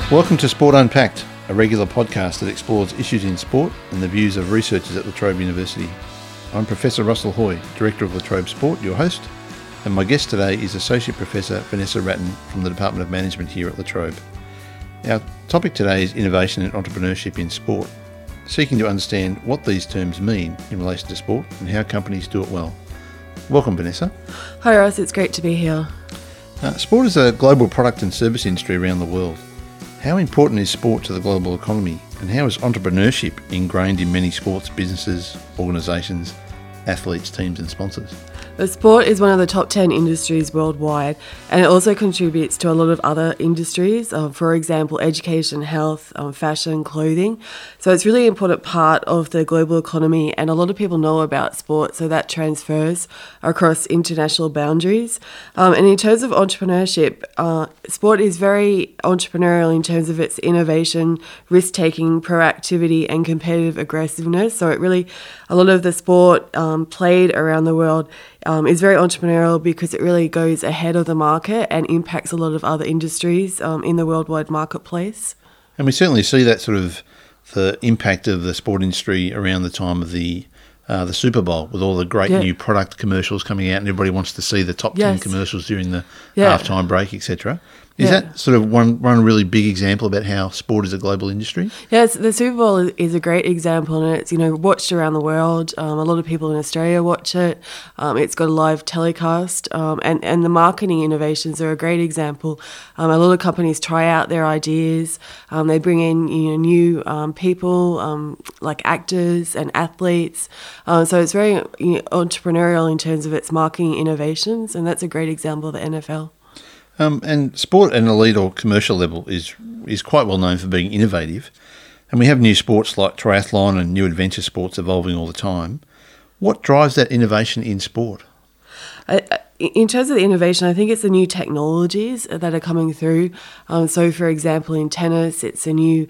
Welcome to Sport Unpacked, a regular podcast that explores issues in sport and the views of researchers at La Trobe University. I'm Professor Russell Hoy, Director of La Trobe Sport, your host, and my guest today is Associate Professor Vanessa Ratton from the Department of Management here at La Trobe. Our topic today is innovation and entrepreneurship in sport, seeking to understand what these terms mean in relation to sport and how companies do it well. Welcome, Vanessa. Hi Ross, it's great to be here. Sport is a global product and service industry around the world. How important is sport to the global economy, and how is entrepreneurship ingrained in many sports businesses, organisations, athletes, teams and sponsors? The sport is one of the top 10 industries worldwide, and it also contributes to a lot of other industries, for example, education, health, fashion, clothing. So it's really an important part of the global economy, and a lot of people know about sport, so that transfers across international boundaries. And in terms of entrepreneurship, sport is very entrepreneurial in terms of its innovation, risk-taking, proactivity and competitive aggressiveness. So it really, a lot of the sport played around the world is very entrepreneurial because it really goes ahead of the market and impacts a lot of other industries in the worldwide marketplace. And we certainly see that sort of the impact of the sport industry around the time of the Super Bowl, with all the great new product commercials coming out, and everybody wants to see the top 10 commercials during the halftime break, etc. Is that sort of one really big example about how sport is a global industry? Yes, the Super Bowl is a great example, and it's watched around the world. A lot of people in Australia watch it. It's got a live telecast, and the marketing innovations are a great example. A lot of companies try out their ideas. They bring in new people like actors and athletes. So it's very entrepreneurial in terms of its marketing innovations, and that's a great example of the NFL. And sport at an elite or commercial level is quite well known for being innovative. And we have new sports like triathlon and new adventure sports evolving all the time. What drives that innovation in sport? In terms of the innovation, I think it's the new technologies that are coming through. So, for example, in tennis, it's the new,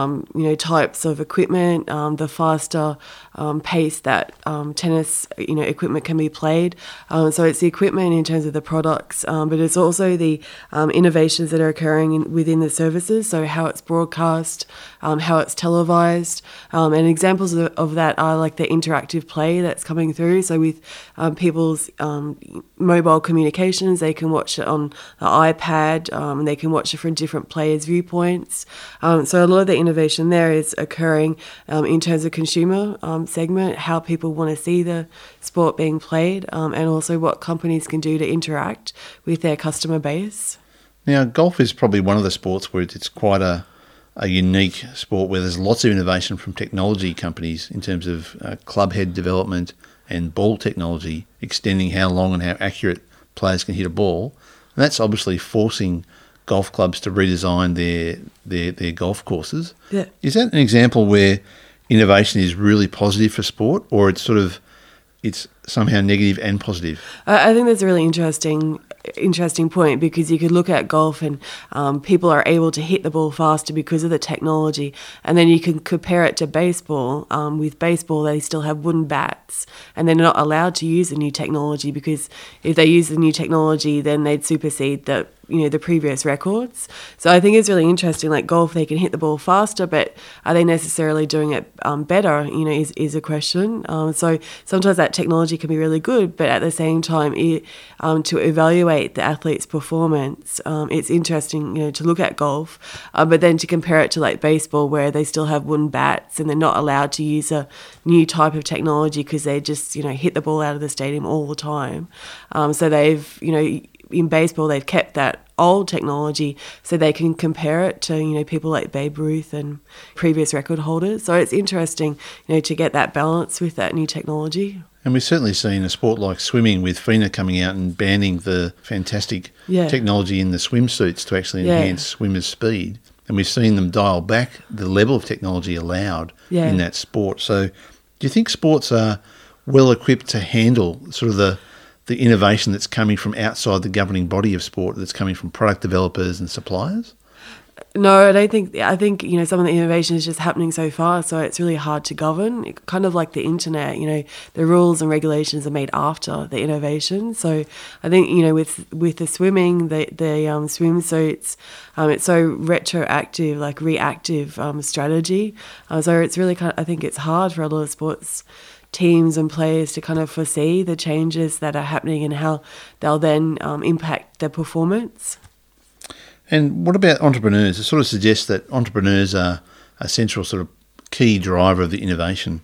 types of equipment, the faster pace that tennis, equipment can be played. So it's the equipment in terms of the products, but it's also the innovations that are occurring within the services. So how it's broadcast, how it's televised, and examples of that are like the interactive play that's coming through. So with people's mobile communications, they can watch it on the iPad, and they can watch it from different players' viewpoints. So a lot of the innovation there is occurring in terms of consumer segment, how people want to see the sport being played, and also what companies can do to interact with their customer base. Now, golf is probably one of the sports where it's quite a unique sport where there's lots of innovation from technology companies in terms of club head development and ball technology, extending how long and how accurate players can hit a ball. And that's obviously forcing golf clubs to redesign their golf courses. Yeah. Is that an example where innovation is really positive for sport, or it's somehow negative and positive? I think that's a really interesting point, because you could look at golf and people are able to hit the ball faster because of the technology, and then you can compare it to baseball. With baseball, they still have wooden bats, and they're not allowed to use the new technology, because if they use the new technology, then they'd supersede the previous records. So I think it's really interesting. Like golf, they can hit the ball faster, but are they necessarily doing it better? Is a question. So sometimes that technology can be really good, but at the same time, to evaluate the athlete's performance, it's interesting, to look at golf, but then to compare it to like baseball, where they still have wooden bats and they're not allowed to use a new type of technology because they just hit the ball out of the stadium all the time. So they've in baseball, they've kept that old technology so they can compare it to, people like Babe Ruth and previous record holders. So it's interesting, to get that balance with that new technology. And we've certainly seen a sport like swimming with FINA coming out and banning the fantastic technology in the swimsuits to actually enhance swimmers' speed. And we've seen them dial back the level of technology allowed in that sport. So do you think sports are well equipped to handle sort of the innovation that's coming from outside the governing body of sport, that's coming from product developers and suppliers? No, I don't think. I think some of the innovation is just happening so fast, so it's really hard to govern. Kind of like the internet, the rules and regulations are made after the innovation. So I think with the swimming, the swimsuits, it's so retroactive, like reactive strategy. So it's really I think it's hard for a lot of sports teams and players to kind of foresee the changes that are happening and how they'll then impact their performance. And what about entrepreneurs? It sort of suggests that entrepreneurs are a central sort of key driver of the innovation.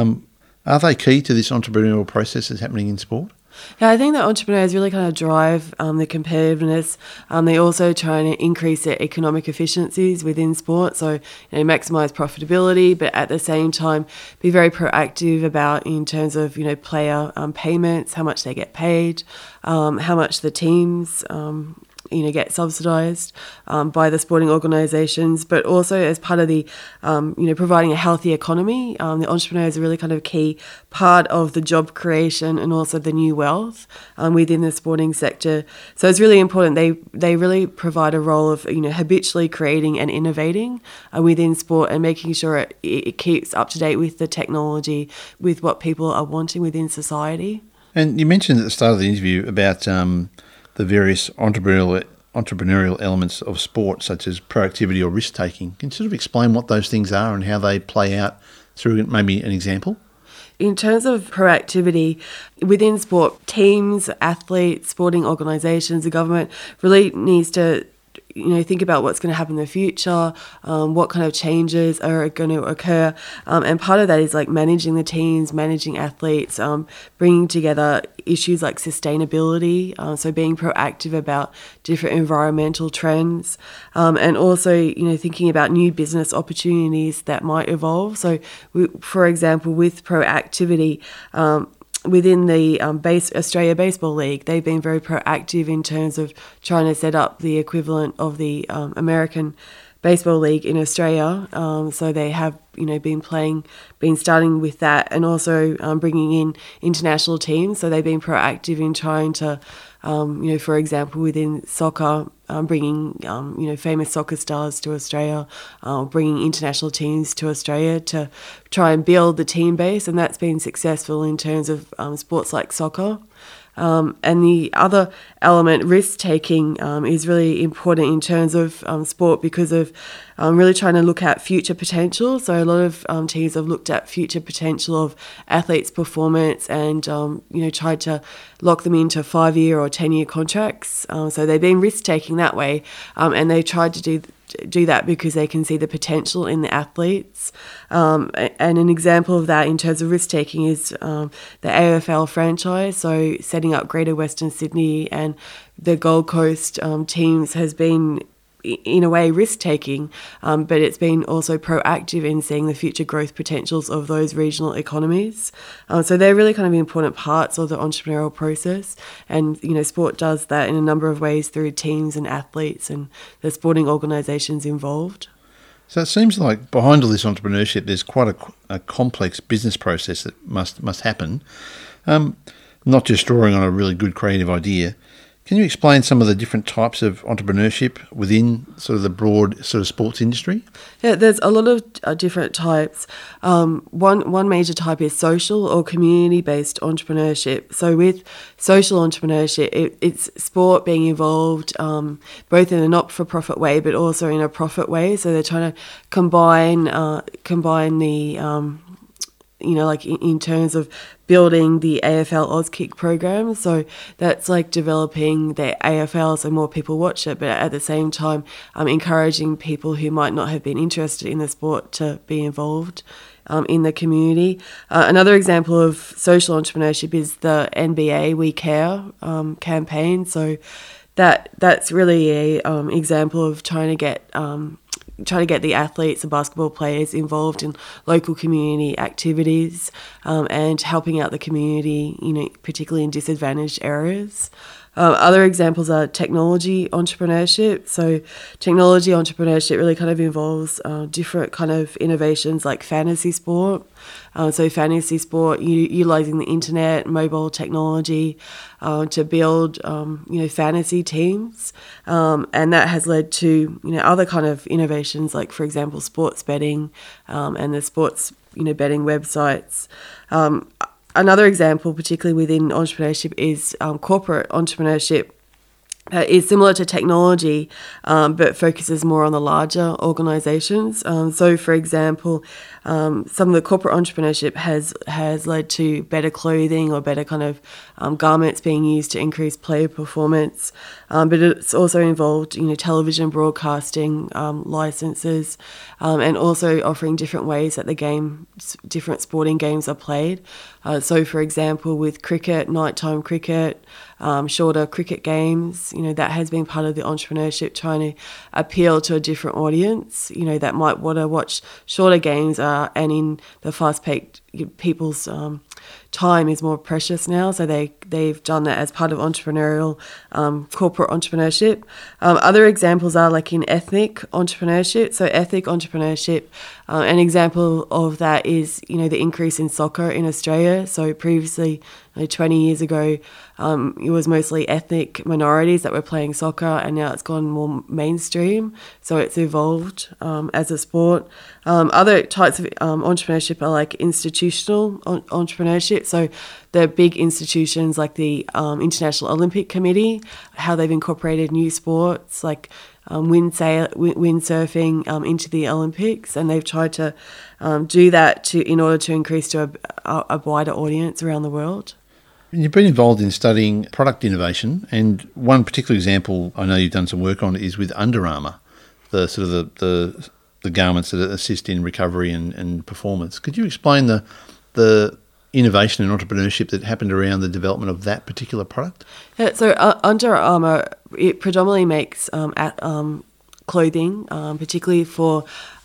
Are they key to this entrepreneurial process that's happening in sport? Yeah, I think that entrepreneurs really kind of drive the competitiveness. They also try and increase their economic efficiencies within sport, so maximise profitability, but at the same time be very proactive about in terms of player payments, how much they get paid, how much the teams get subsidised by the sporting organisations, but also as part of the, providing a healthy economy. The entrepreneurs are really kind of a key part of the job creation and also the new wealth within the sporting sector. So it's really important. They really provide a role of, habitually creating and innovating within sport and making sure it keeps up to date with the technology, with what people are wanting within society. And you mentioned at the start of the interview about the various entrepreneurial elements of sport, such as proactivity or risk-taking. Can you sort of explain what those things are and how they play out through maybe an example? In terms of proactivity, within sport, teams, athletes, sporting organisations, the government really needs to think about what's going to happen in the future, what kind of changes are going to occur. And part of that is like managing the teams, managing athletes, bringing together issues like sustainability, so being proactive about different environmental trends, and also, thinking about new business opportunities that might evolve. So, for example, with proactivity, within the Australia Baseball League, they've been very proactive in terms of trying to set up the equivalent of the American Baseball League in Australia. So they have, been starting with that, and also bringing in international teams. So they've been proactive in trying to, for example, within soccer, bringing, famous soccer stars to Australia, bringing international teams to Australia to try and build the team base, and that's been successful in terms of sports like soccer. And the other element, risk-taking, is really important in terms of sport because of really trying to look at future potential. So a lot of teams have looked at future potential of athletes' performance and, tried to lock them into 5-year or 10-year contracts. So they've been risk-taking that way, and they tried to do that because they can see the potential in the athletes. And an example of that in terms of risk-taking is the AFL franchise, so setting up Greater Western Sydney and the Gold Coast teams has been, in a way, risk-taking, but it's been also proactive in seeing the future growth potentials of those regional economies. So they're really kind of important parts of the entrepreneurial process, and sport does that in a number of ways through teams and athletes and the sporting organisations involved. So it seems like behind all this entrepreneurship, there's quite a complex business process that must happen, not just drawing on a really good creative idea. Can you explain some of the different types of entrepreneurship within sort of the broad sort of sports industry? Yeah, there's a lot of different types. One major type is social or community-based entrepreneurship. So with social entrepreneurship, it's sport being involved both in a not-for-profit way but also in a profit way. So they're trying to combine the in terms of building the AFL Auskick program. So that's like developing the AFL so more people watch it, but at the same time encouraging people who might not have been interested in the sport to be involved in the community. Another example of social entrepreneurship is the NBA We Care campaign. So that's really a example of trying to get the athletes and basketball players involved in local community activities and helping out the community, particularly in disadvantaged areas. Other examples are technology entrepreneurship. So technology entrepreneurship really kind of involves different kind of innovations like fantasy sport. So fantasy sport, utilizing the internet, mobile technology to build, fantasy teams. And that has led to, other kind of innovations like, for example, sports betting and the sports, betting websites. Another example, particularly within entrepreneurship, is corporate entrepreneurship. Is similar to technology, but focuses more on the larger organisations. So, for example, some of the corporate entrepreneurship has led to better clothing or better kind of garments being used to increase player performance. But it's also involved, television broadcasting licenses, and also offering different ways that different sporting games are played. So, for example, with cricket, nighttime cricket, shorter cricket games, that has been part of the entrepreneurship, trying to appeal to a different audience, that might want to watch shorter games, and in the fast-paced people's time is more precious now, so they've done that as part of entrepreneurial corporate entrepreneurship. Other examples are like in ethnic entrepreneurship. So ethnic entrepreneurship, an example of that is the increase in soccer in Australia. So previously, 20 years ago, it was mostly ethnic minorities that were playing soccer, and now it's gone more mainstream. So it's evolved as a sport. Other types of entrepreneurship are like institutional entrepreneurship. So the big institutions like the International Olympic Committee, how they've incorporated new sports like windsurfing into the Olympics, and they've tried to do that in order to increase to a wider audience around the world. You've been involved in studying product innovation, and one particular example I know you've done some work on is with Under Armour, the sort of the garments that assist in recovery and performance. Could you explain the innovation and entrepreneurship that happened around the development of that particular product? Yeah, so Under Armour, it predominantly makes clothing, particularly for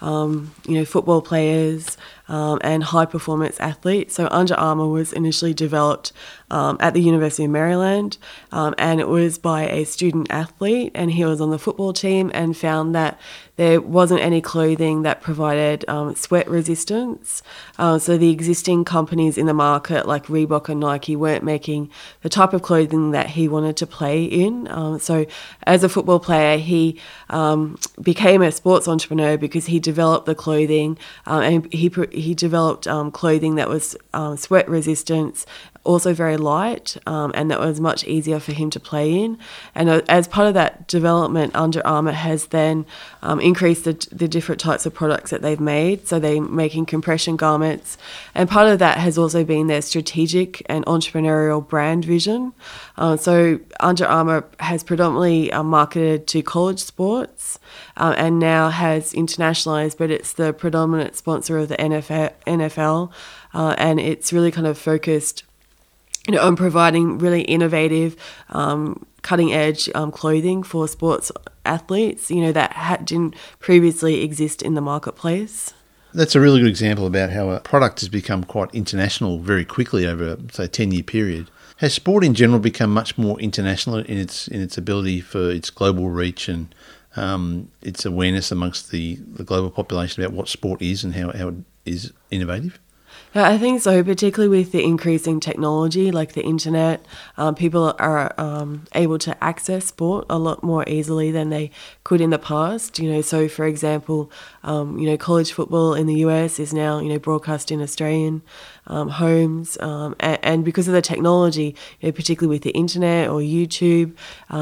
football players and high performance athletes. So Under Armour was initially developed at the University of Maryland, and it was by a student athlete, and he was on the football team and found that there wasn't any clothing that provided sweat resistance. So the existing companies in the market like Reebok and Nike weren't making the type of clothing that he wanted to play in. So as a football player, he became a sports entrepreneur because he developed the clothing, and he developed clothing that was sweat resistant, also very light, and that was much easier for him to play in. And as part of that development, Under Armour has then increased the different types of products that they've made. So they're making compression garments, and part of that has also been their strategic and entrepreneurial brand vision. So Under Armour has predominantly marketed to college sports, and now has internationalised, but it's the predominant sponsor of the NFL, and it's really kind of focused on providing really innovative, cutting-edge clothing for sports athletes, that didn't previously exist in the marketplace. That's a really good example about how a product has become quite international very quickly over, say, a 10-year period. Has sport in general become much more international in its ability for its global reach and its awareness amongst the global population about what sport is and how it is innovative? Yeah, I think so, particularly with the increasing technology like the internet. People are able to access sport a lot more easily than they could in the past. So for example, college football in the US is now, broadcast in Australian homes, and because of the technology, particularly with the internet or YouTube,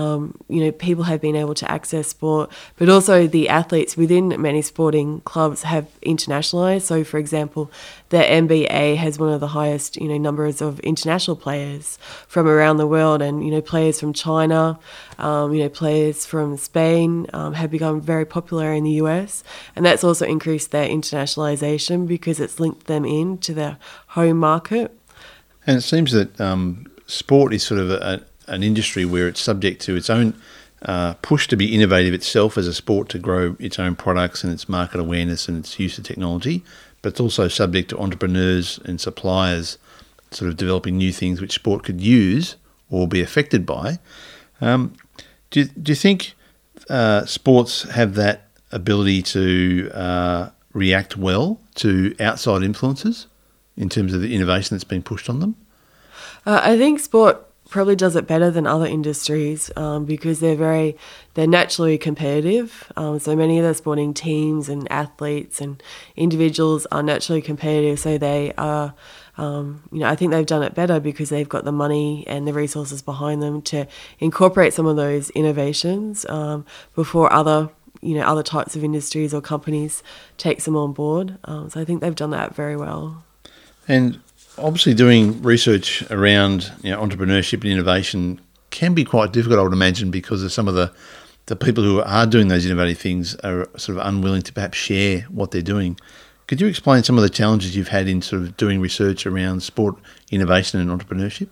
people have been able to access sport, but also the athletes within many sporting clubs have internationalized. So for example, the NBA has one of the highest, numbers of international players from around the world, and players from China, players from Spain have become very popular in the US, and that's also increased their internationalization because it's linked them into their home market. And it seems that sport is sort of an industry where it's subject to its own push to be innovative itself as a sport, to grow its own products and its market awareness and its use of technology, but it's also subject to entrepreneurs and suppliers sort of developing new things which sport could use or be affected by. Do you think sports have that ability to react well to outside influences in terms of the innovation that's being pushed on them? I think sport probably does it better than other industries because they're naturally competitive. So many of the sporting teams and athletes and individuals are naturally competitive. So they are, I think they've done it better because they've got the money and the resources behind them to incorporate some of those innovations before other types of industries or companies takes them on board. So I think they've done that very well. And obviously doing research around entrepreneurship and innovation can be quite difficult, I would imagine, because of some of the people who are doing those innovative things are sort of unwilling to perhaps share what they're doing. Could you explain some of the challenges you've had in sort of doing research around sport innovation and entrepreneurship?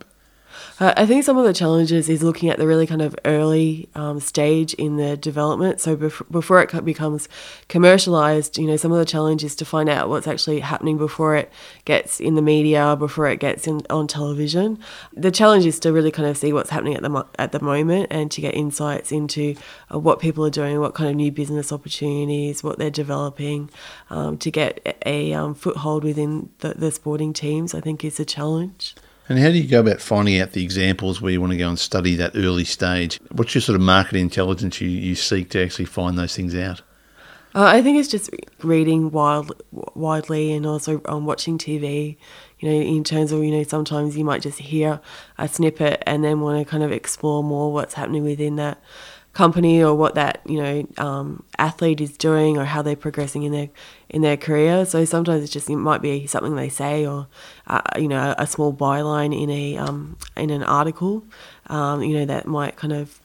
I think some of the challenges is looking at the really kind of early stage in the development. So before it becomes commercialised, some of the challenge is to find out what's actually happening before it gets in the media, before it gets on television. The challenge is to really kind of see what's happening at the moment and to get insights into what people are doing, what kind of new business opportunities, what they're developing, to get a foothold within the sporting teams, I think is a challenge. And how do you go about finding out the examples where you want to go and study that early stage? What's your sort of market intelligence you seek to actually find those things out? I think it's just reading widely and also watching TV, in terms of, sometimes you might just hear a snippet and then want to kind of explore more what's happening within that company or what that athlete is doing or how they're progressing in their career. So sometimes it might be something they say or a small byline in an article that might kind of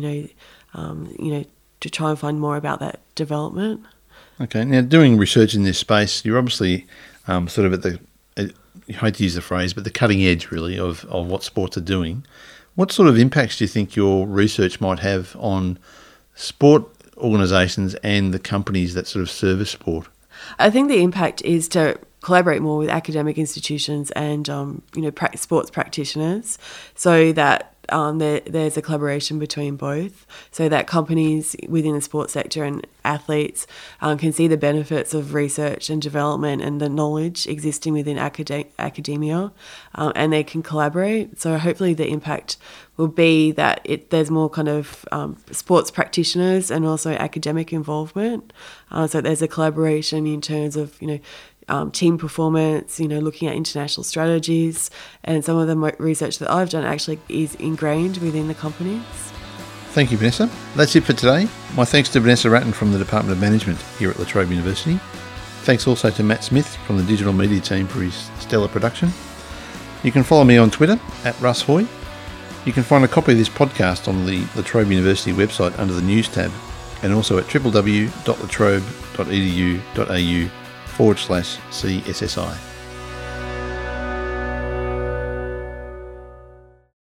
to try and find more about that development. Okay, now doing research in this space, you're obviously sort of at the I hate to use the phrase, but the cutting edge really of what sports are doing. What sort of impacts do you think your research might have on sport organisations and the companies that sort of service sport? I think the impact is to collaborate more with academic institutions and sports practitioners, so that there's a collaboration between both, so that companies within the sports sector and athletes can see the benefits of research and development and the knowledge existing within academia, and they can collaborate. So hopefully the impact will be that there's more kind of sports practitioners and also academic involvement. So there's a collaboration in terms of team performance, looking at international strategies, and some of the research that I've done actually is ingrained within the companies. Thank you, Vanessa. That's it for today. My thanks to Vanessa Ratton from the Department of Management here at La Trobe University. Thanks also to Matt Smith from the digital media team for his stellar production. You can follow me on Twitter at Russ Hoy. You can find a copy of this podcast on the La Trobe University website under the News tab, and also at www.latrobe.edu.au/CSSI.